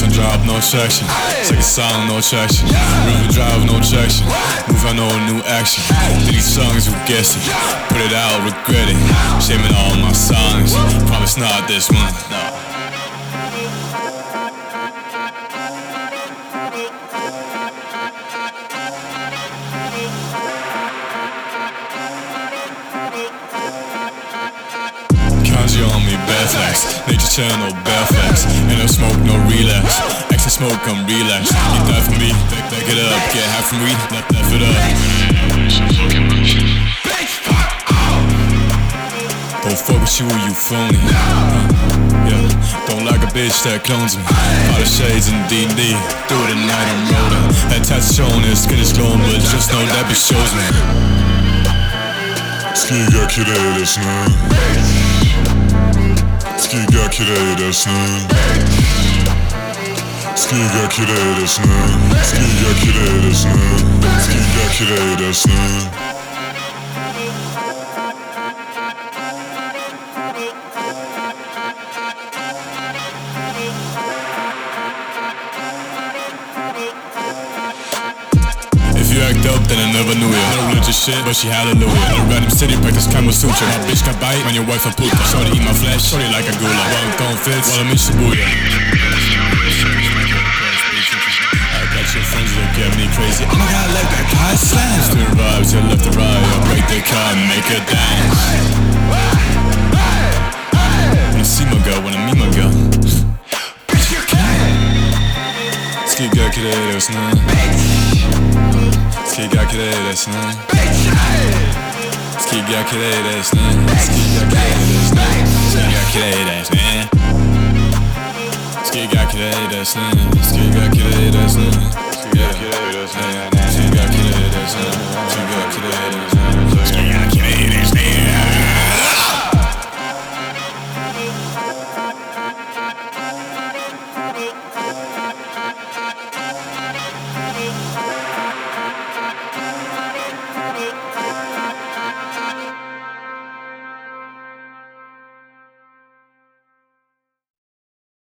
First drop, no traction. Second song, no traction. River drive, no traction. Move on, no new action. To these songs, who guess it? Put it out, regret it. Shaming all my songs. Promise not this one. No. Kanji on me, bad facts. Nature channel, bad facts. Ain't no smoke, no relapse. Extra smoke, I'm relapse. You die for me, back it up. Get half from weed, left it up. Don't fuck with you phony. Yeah, don't like a bitch that clones me. All the shades in D&D. Do it at night, I'm rolling. That tattoo showing his skin is glowing, but just know that bitch shows me. Skiga kireylesin, skiga kireylesin, skiga kireylesin, skiga kireylesin, skiga kireylesin. If you act up, then I never knew ya. No religious shit, but she hallelujah. In a random city, practice Kama Sutra. My bitch got bite, man, your wife a puta. Shorty eat my flesh, shorty like a gula. Well, gon' fits, while I'm in Shibuya. I got your friends that get me crazy. Oh my god, let that car slam. Steering vibes, you left to right. I'll break the car and make her dance. When I see my girl, when I meet my girl. Skiga kireylesin. Skiga kireylesin. Skiga kireylesin. Skiga kireylesin. Skiga kireylesin. Skiga kireylesin. Skiga kireylesin. Skiga kireylesin. Skiga kireylesin. Skiga kireylesin.